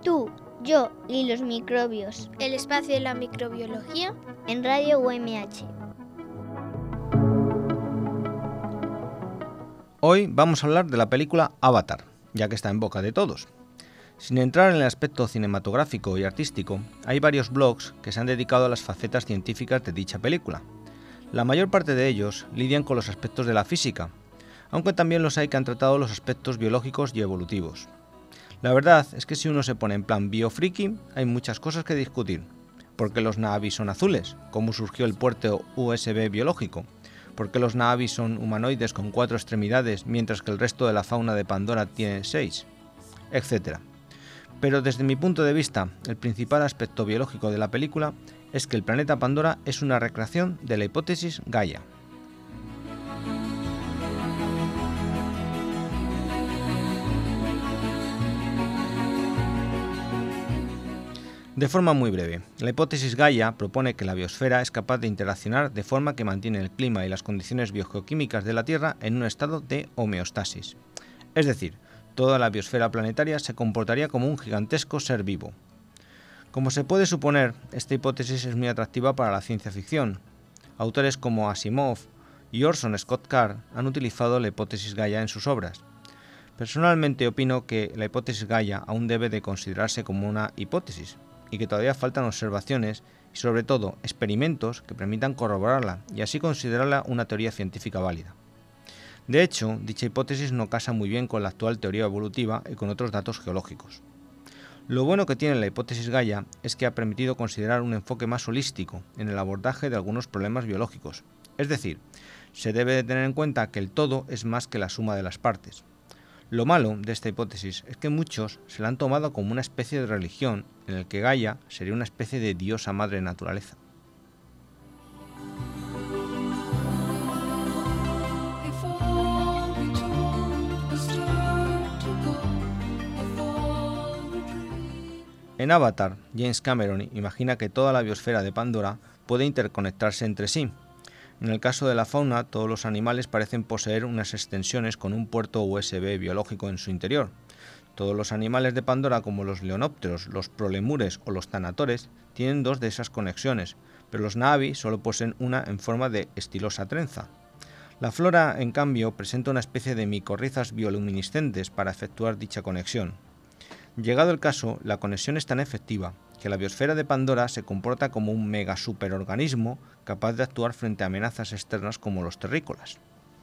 Tú, yo y los microbios. El espacio de la microbiología en Radio UMH. Hoy vamos a hablar de la película Avatar, ya que está en boca de todos. Sin entrar en el aspecto cinematográfico y artístico, hay varios blogs que se han dedicado a las facetas científicas de dicha película. La mayor parte de ellos lidian con los aspectos de la física, aunque también los hay que han tratado los aspectos biológicos y evolutivos. La verdad es que si uno se pone en plan biofriki, hay muchas cosas que discutir. ¿Por qué los Na'vi son azules? ¿Cómo surgió el puerto USB biológico? ¿Por qué los Na'vi son humanoides con 4 extremidades mientras que el resto de la fauna de Pandora tiene 6? Etcétera. Pero desde mi punto de vista, el principal aspecto biológico de la película es que el planeta Pandora es una recreación de la hipótesis Gaia. De forma muy breve, la hipótesis Gaia propone que la biosfera es capaz de interaccionar de forma que mantiene el clima y las condiciones biogeoquímicas de la Tierra en un estado de homeostasis. Es decir, toda la biosfera planetaria se comportaría como un gigantesco ser vivo. Como se puede suponer, esta hipótesis es muy atractiva para la ciencia ficción. Autores como Asimov y Orson Scott Card han utilizado la hipótesis Gaia en sus obras. Personalmente opino que la hipótesis Gaia aún debe de considerarse como una hipótesis, y que todavía faltan observaciones y sobre todo experimentos que permitan corroborarla y así considerarla una teoría científica válida. De hecho, dicha hipótesis no casa muy bien con la actual teoría evolutiva y con otros datos geológicos. Lo bueno que tiene la hipótesis Gaia es que ha permitido considerar un enfoque más holístico en el abordaje de algunos problemas biológicos. Es decir, se debe de tener en cuenta que el todo es más que la suma de las partes. Lo malo de esta hipótesis es que muchos se la han tomado como una especie de religión en el que Gaia sería una especie de diosa madre naturaleza. En Avatar, James Cameron imagina que toda la biosfera de Pandora puede interconectarse entre sí. En el caso de la fauna, todos los animales parecen poseer unas extensiones con un puerto USB biológico en su interior. Todos los animales de Pandora, como los leonópteros, los prolemures o los tanatores, tienen 2 de esas conexiones, pero los Na'vi solo poseen una en forma de estilosa trenza. La flora, en cambio, presenta una especie de micorrizas bioluminiscentes para efectuar dicha conexión. Llegado el caso, la conexión es tan efectiva que la biosfera de Pandora se comporta como un mega superorganismo capaz de actuar frente a amenazas externas como los terrícolas.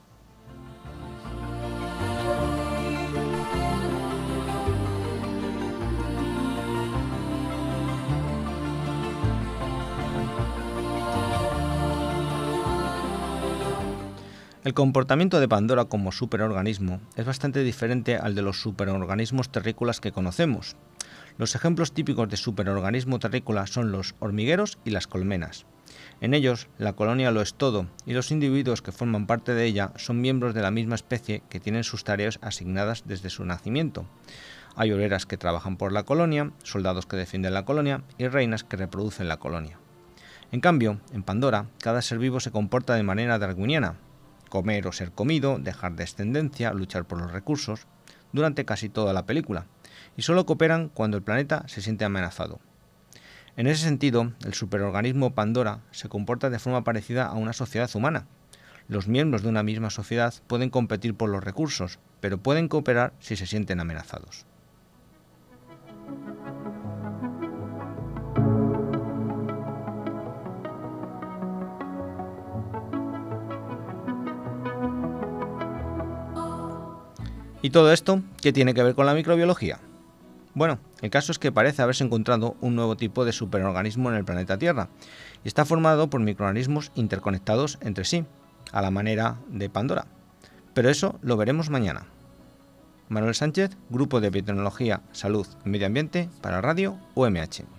El comportamiento de Pandora como superorganismo es bastante diferente al de los superorganismos terrícolas que conocemos. Los ejemplos típicos de superorganismo terrícola son los hormigueros y las colmenas. En ellos, la colonia lo es todo y los individuos que forman parte de ella son miembros de la misma especie que tienen sus tareas asignadas desde su nacimiento. Hay obreras que trabajan por la colonia, soldados que defienden la colonia y reinas que reproducen la colonia. En cambio, en Pandora, cada ser vivo se comporta de manera darwiniana: comer o ser comido, dejar descendencia, luchar por los recursos, durante casi toda la película, y solo cooperan cuando el planeta se siente amenazado. En ese sentido, el superorganismo Pandora se comporta de forma parecida a una sociedad humana. Los miembros de una misma sociedad pueden competir por los recursos, pero pueden cooperar si se sienten amenazados. ¿Y todo esto qué tiene que ver con la microbiología? Bueno, el caso es que parece haberse encontrado un nuevo tipo de superorganismo en el planeta Tierra y está formado por microorganismos interconectados entre sí, a la manera de Pandora. Pero eso lo veremos mañana. Manuel Sánchez, Grupo de Biotecnología, Salud y Medio Ambiente para Radio UMH.